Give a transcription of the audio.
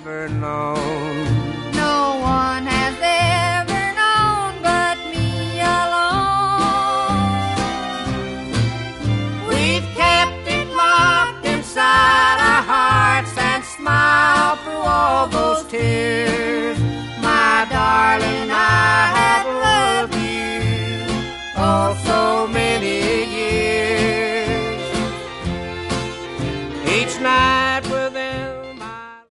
ever known. No one has ever known but me alone. We've kept it locked inside our hearts and smiled through all those tears. My darling, I have loved you oh so